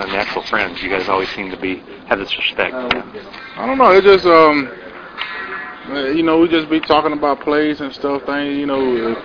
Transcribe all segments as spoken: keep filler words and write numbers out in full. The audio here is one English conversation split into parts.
of natural friends. You guys always seem to be have this respect. Yeah. I don't know. It just um, uh, you know, we just be talking about plays and stuff. Things, you know,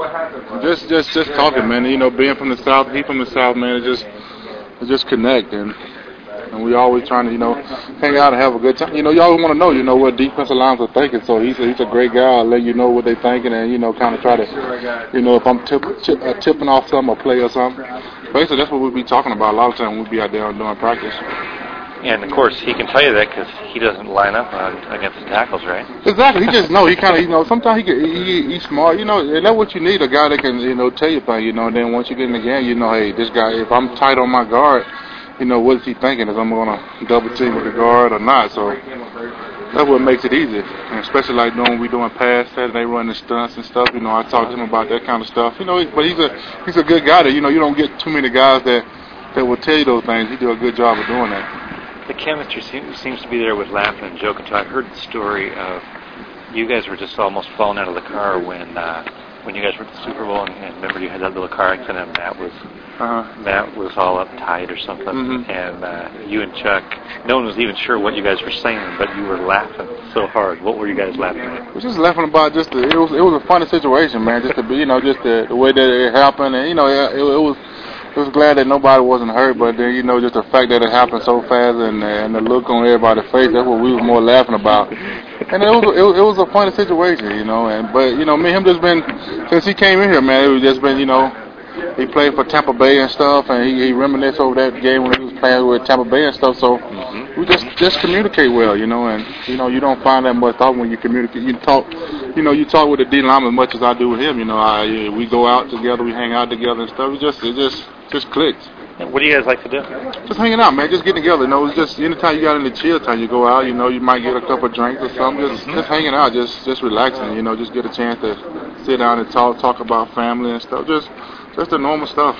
uh, just just just talking, man. You know, being from the South, he from the South, man. It just it just connect and. And we always trying to, you know, hang out and have a good time. You know, you always want to know, you know, what defensive lines are thinking. So he's a, he's a great guy. I'll let you know what they're thinking and, you know, kind of try to, you know, if I'm tip, tip, uh, tipping off something or play or something. Basically, that's what we be talking about a lot of times when we be out there doing practice. And, of course, he can tell you that because he doesn't line up on, against the tackles, right? Exactly. He just know. He kind of, you know, sometimes he, can, he he's smart. You know, and that's what you need, a guy that can, you know, tell you things, you know, and then once you get in the game, you know, hey, this guy, if I'm tight on my guard, you know, what is he thinking? Is I'm going to double team with the guard or not? So that's what makes it easy. And especially like doing we doing pass sets, they running stunts and stuff. You know, I talk to him about that kind of stuff. You know, but he's a he's a good guy. That you know, you don't get too many guys that that will tell you those things. He do a good job of doing that. The chemistry seems, seems to be there with laughing and joking. So I've heard the story of you guys were just almost falling out of the car when uh, when you guys were at the Super Bowl, and, and remember you had that little car accident, and Matt was. Uh-huh. Matt was all uptight or something, mm-hmm. and uh, you and Chuck, no one was even sure what you guys were saying, but you were laughing so hard. What were you guys laughing at? We were just laughing about just the, it was it was a funny situation, man. Just to be, you know, just the, the way that it happened, and you know, it, it, it was it was glad that nobody wasn't hurt, but then you know, just the fact that it happened so fast and and the look on everybody's face, that's what we were more laughing about. And it was it was, it was a funny situation, you know. And but you know, me and him just been since he came in here, man. It was just been, you know. He played for Tampa Bay and stuff, and he, he reminisced over that game when he was playing with Tampa Bay and stuff. So mm-hmm. we just just communicate well, you know. And you know, you don't find that much talk when you communicate. You talk, you know, you talk with the D line as much as I do with him. You know, I we go out together, we hang out together and stuff. It just it just just clicks. What do you guys like to do? Just hanging out, man. Just getting together. You know, it's just anytime you got in the chill time, you go out. You know, you might get a couple of drinks or something. Just mm-hmm. just hanging out, just just relaxing. You know, just get a chance to sit down and talk talk about family and stuff. Just Just the normal stuff.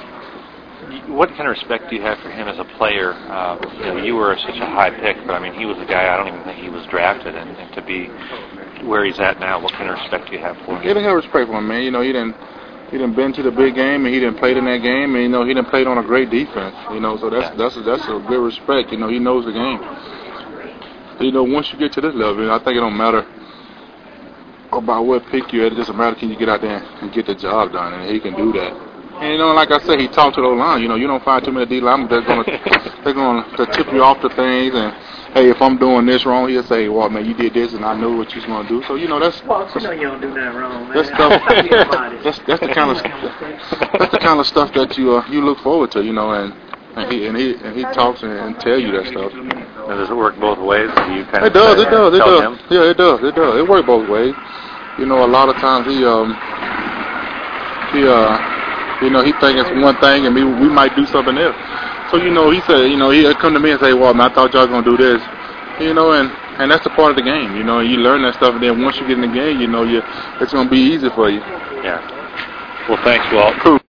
What kind of respect do you have for him as a player? Uh, you know, you were such a high pick, but I mean, he was a guy I don't even think he was drafted, and, and to be where he's at now, what kind of respect do you have for him? You didn't have respect for him, man. You know, he didn't he didn't been to the big game, and he didn't play in that game, and you know, he didn't play on a great defense. You know, so that's yeah. that's a, that's a good respect. You know, he knows the game. You know, once you get to this level, I think it don't matter about what pick you at. It doesn't matter, can you get out there and get the job done, and he can do that. And you know, like I said, he talked to the line. You know, you don't find too many D linemen that's gonna they're gonna to tip you off the things. And hey, if I'm doing this wrong, he'll say, "Well, man, you did this, and I know what you're gonna do." So you know, that's well, you know you don't do that wrong, man. That's stuff. that's that's the kind of that's the kind of stuff that you uh, you look forward to. You know, and. And he and he and he talks and, and tell you that stuff. And does it work both ways? Do you kind it of does. It does. It does. Him? Yeah, it does. It does. It works both ways. You know, a lot of times he um he uh you know he thinks it's one thing and we we might do something else. So you know he said you know he'll come to me and say, "Well, man, I thought y'all was gonna do this," you know, and and that's a part of the game. You know, you learn that stuff, and then once you get in the game, you know, you it's gonna be easy for you. Yeah. Well, thanks, Walt. Cool.